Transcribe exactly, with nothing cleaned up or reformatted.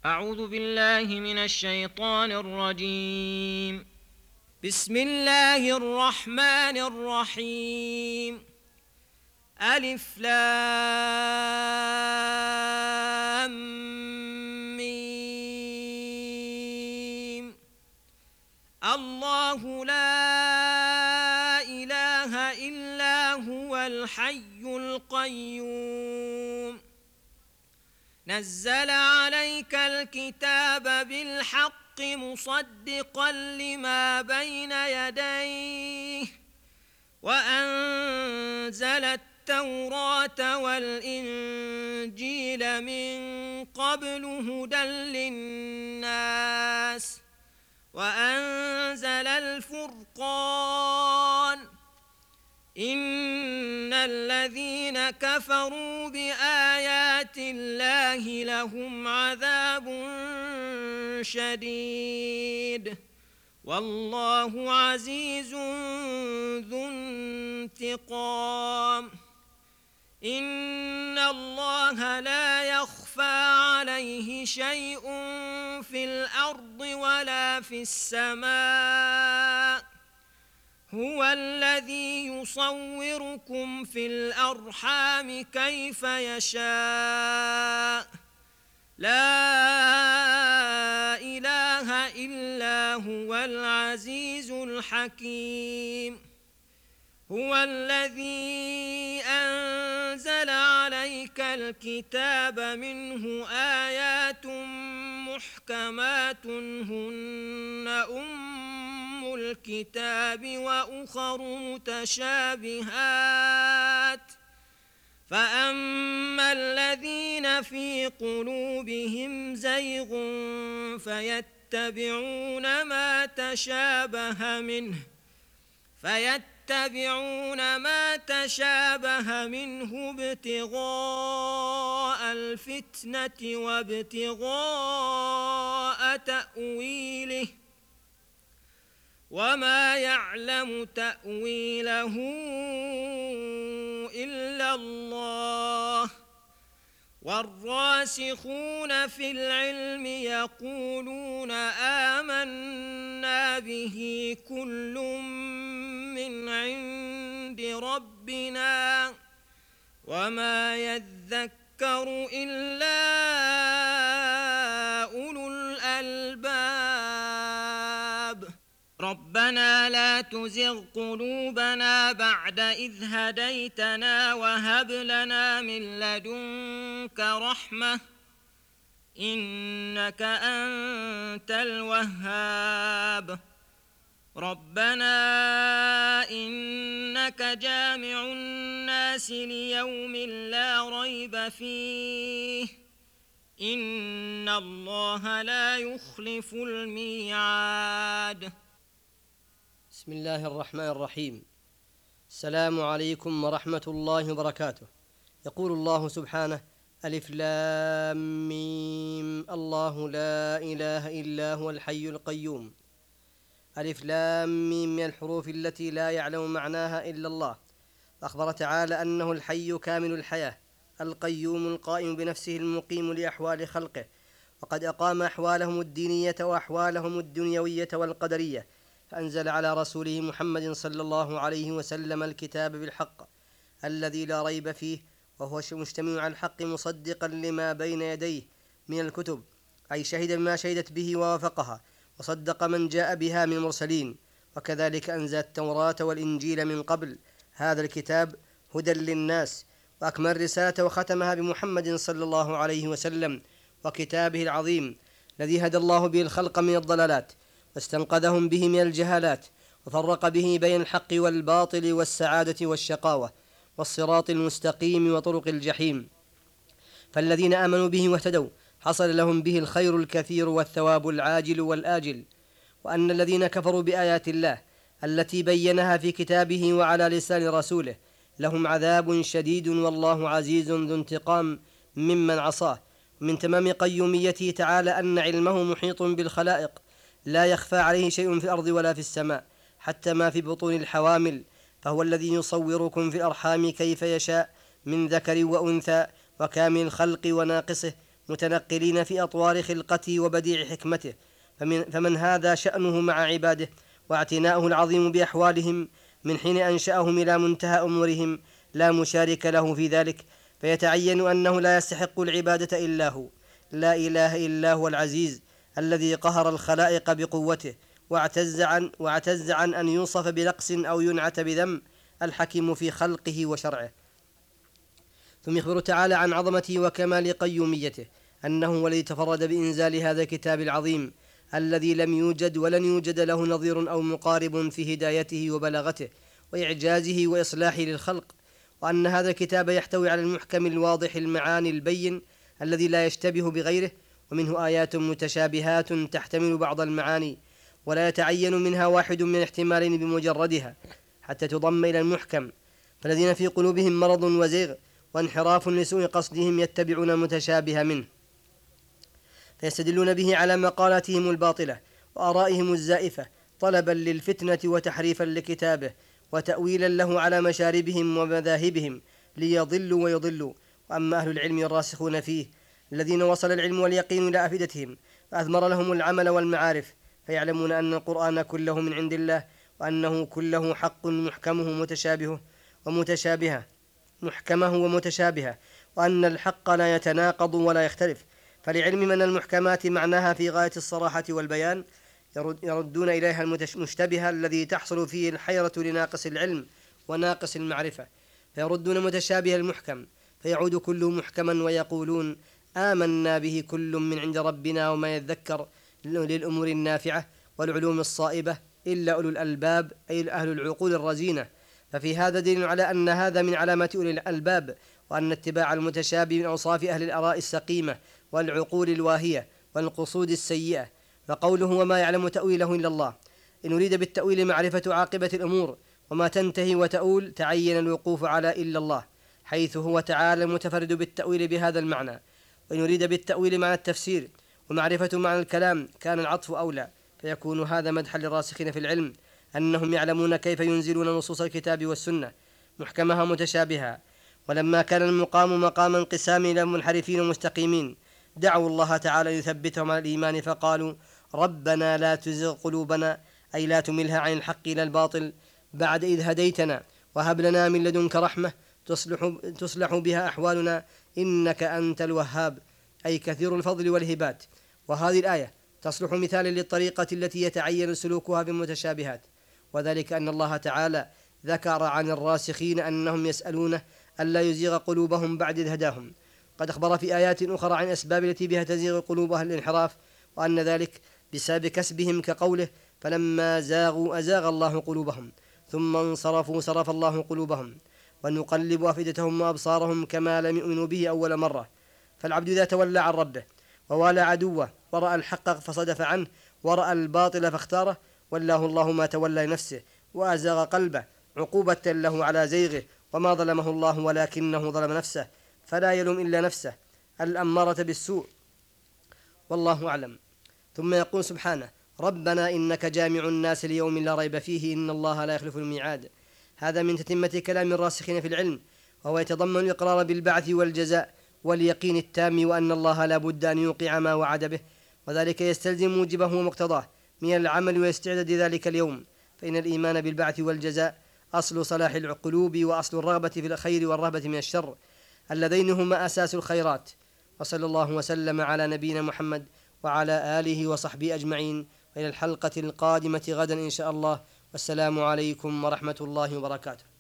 أعوذ بالله من الشيطان الرجيم. بسم الله الرحمن الرحيم. ألف لام ميم. الله لا إله إلا هو الحي القيوم. نزل عليك الكتاب بالحق مصدقا لما بين يديه وأنزل التوراة والإنجيل من قبل هدى للناس وأنزل الفرقان. إن الذين كفروا بآيات الله لهم عذاب شديد والله عزيز ذو انتقام. إن الله لا يخفى عليه شيء في الأرض ولا في السماء. هو الذي يصوركم في الأرحام كيف يشاء. لا إله إلا هو العزيز الحكيم. هو الذي أنزل عليك الكتاب منه آيات محكمات هن أم الكتاب وأخر متشابهات. فأما الذين في قلوبهم زيغ فيتبعون ما تشابه منه فيتبعون ما تشابه منه ابتغاء الفتنة وابتغاء تأويله وما يعلم تأويله إلا الله. والراسخون في العلم يقولون آمنا به كل من عند ربنا وما يذكر إلا أولو الألباب. ربنا لا تزغ قلوبنا بعد إذ هديتنا وهب لنا من لدنك رحمة إنك أنت الوهاب. ربنا إنك جامع الناس ليوم لا ريب فيه إن الله لا يخلف الميعاد. بسم الله الرحمن الرحيم. السلام عليكم ورحمة الله وبركاته. يقول الله سبحانه: ألف لام ميم. الله لا إله إلا هو الحي القيوم. ألف لام ميم من الحروف التي لا يعلم معناها إلا الله. أخبر تعالى أنه الحي كامل الحياة القيوم القائم بنفسه المقيم لأحوال خلقه، وقد أقام أحوالهم الدينية وأحوالهم الدنيوية والقدرية، فأنزل على رسوله محمد صلى الله عليه وسلم الكتاب بالحق الذي لا ريب فيه، وهو مجتمع على الحق مصدقا لما بين يديه من الكتب، أي شهد بما شهدت به ووافقها، وصدق من جاء بها من المرسلين. وكذلك أنزل التوراة والإنجيل من قبل. هذا الكتاب هدى للناس، وأكمل رسالة وختمها بمحمد صلى الله عليه وسلم وكتابه العظيم الذي هدى الله به الخلق من الضلالات واستنقذهم به من الجهالات، وفرق به بين الحق والباطل والسعادة والشقاوة والصراط المستقيم وطرق الجحيم. فالذين آمنوا به واهتدوا حصل لهم به الخير الكثير والثواب العاجل والآجل. وأن الذين كفروا بآيات الله التي بينها في كتابه وعلى لسان رسوله لهم عذاب شديد والله عزيز ذو انتقام ممن عصاه. من تمام قيوميته تعالى أن علمه محيط بالخلائق، لا يخفى عليه شيء في الأرض ولا في السماء، حتى ما في بطون الحوامل، فهو الذي يصوركم في الأرحام كيف يشاء من ذكر وأنثى، وكامل الخلق وناقصه، متنقلين في أطوار خلقته وبديع حكمته، فمن, فمن هذا شأنه مع عباده واعتناؤه العظيم بأحوالهم من حين أنشأهم إلى منتهى أمورهم، لا مشارك له في ذلك، فيتعين أنه لا يستحق العبادة إلا هو، لا إله إلا هو العزيز الذي قهر الخلائق بقوته واعتز عن, واعتز عن أن يوصف بنقص أو ينعت بذم، الحكيم في خلقه وشرعه. ثم يخبر تعالى عن عظمته وكمال قيوميته، أنه هو الذي تفرد بإنزال هذا الكتاب العظيم الذي لم يوجد ولن يوجد له نظير أو مقارب في هدايته وبلاغته وإعجازه وإصلاحه للخلق، وأن هذا الكتاب يحتوي على المحكم الواضح المعاني البين الذي لا يشتبه بغيره، ومنه آيات متشابهات تحتمل بعض المعاني ولا يتعين منها واحد من الاحتمالين بمجردها حتى تضم إلى المحكم، فالذين في قلوبهم مرض وزيغ وانحراف لسوء قصدهم يتبعون المتشابه منه، فيستدلون به على مقالاتهم الباطلة وآرائهم الزائفة طلبا للفتنة وتحريفا لكتابه وتأويلا له على مشاربهم ومذاهبهم ليضلوا ويضلوا. وأما أهل العلم الراسخون فيه الذين وصل العلم واليقين إلى أفئدتهم فأثمر لهم العمل والمعارف، فيعلمون أن القرآن كله من عند الله، وأنه كله حق محكمه متشابهه ومتشابهه محكمه ومتشابهه، وأن الحق لا يتناقض ولا يختلف، فلعلم من المحكمات معناها في غاية الصراحة والبيان يردون إليها المشتبه الذي تحصل فيه الحيرة لناقص العلم وناقص المعرفة، فيردون متشابه المحكم فيعود كله محكما ويقولون آمنا به كل من عند ربنا وما يذكر للأمور النافعة والعلوم الصائبة إلا أولو الألباب أي أهل العقول الرزينة. ففي هذا دليل على أن هذا من علامات أولي الألباب، وأن اتباع المتشابه من أوصاف أهل الآراء السقيمة والعقول الواهية والقصود السيئة. فقوله وما يعلم تأويله إلا الله، إن أريد بالتأويل معرفة عاقبة الأمور وما تنتهي وتؤول تعين الوقوف على إلا الله، حيث هو تعالى المتفرد بالتأويل بهذا المعنى. وإن أريد بالتأويل معنى التفسير ومعرفة معنى الكلام كان العطف أولى، فيكون هذا مدحا للراسخين في العلم أنهم يعلمون كيف ينزلون نصوص الكتاب والسنة محكمها متشابهة. ولما كان المقام مقام انقسام إلى منحرفين ومستقيمين دعوا الله تعالى يثبتهم على الإيمان فقالوا ربنا لا تزغ قلوبنا أي لا تملها عن الحق إلى الباطل بعد إذ هديتنا وهب لنا من لدنك رحمة تصلح, تصلح بها أحوالنا إنك أنت الوهاب أي كثير الفضل والهبات. وهذه الآية تصلح مثالا للطريقة التي يتعين سلوكها بالمتشابهات، وذلك أن الله تعالى ذكر عن الراسخين أنهم يسألونه ألا يزيغ قلوبهم بعد إذ هداهم. قد أخبر في آيات أخرى عن أسباب التي بها تزيغ قلوبها الانحراف، وأن ذلك بسبب كسبهم كقوله فلما زاغوا أزاغ الله قلوبهم ثم انصرفوا صرف الله قلوبهم ونقلب أفئدتهم وأبصارهم كما لم يؤمنوا به أول مرة. فالعبد إذا تولى عن ربه ووالى عدوه ورأى الحق فصدف عنه ورأى الباطل فاختاره والله الله ما تولى نفسه وأزاغ قلبه عقوبة له على زيغه، وما ظلمه الله ولكنه ظلم نفسه فلا يلوم إلا نفسه الأمارة بالسوء والله أعلم. ثم يقول سبحانه ربنا إنك جامع الناس ليوم لا ريب فيه إن الله لا يخلف الميعاد. هذا من تتمة كلام الراسخين في العلم، وهو يتضمن الإقرار بالبعث والجزاء واليقين التام، وأن الله لا بد أن يوقع ما وعد به، وذلك يستلزم موجبه ومقتضاه من العمل واستعداد ذلك اليوم، فإن الإيمان بالبعث والجزاء أصل صلاح القلوب وأصل الرغبة في الخير والرهبة من الشر، اللذين هما أساس الخيرات. وصلى الله وسلم على نبينا محمد وعلى آله وصحبه أجمعين، وإلى الحلقة القادمة غدا إن شاء الله، والسلام عليكم ورحمة الله وبركاته.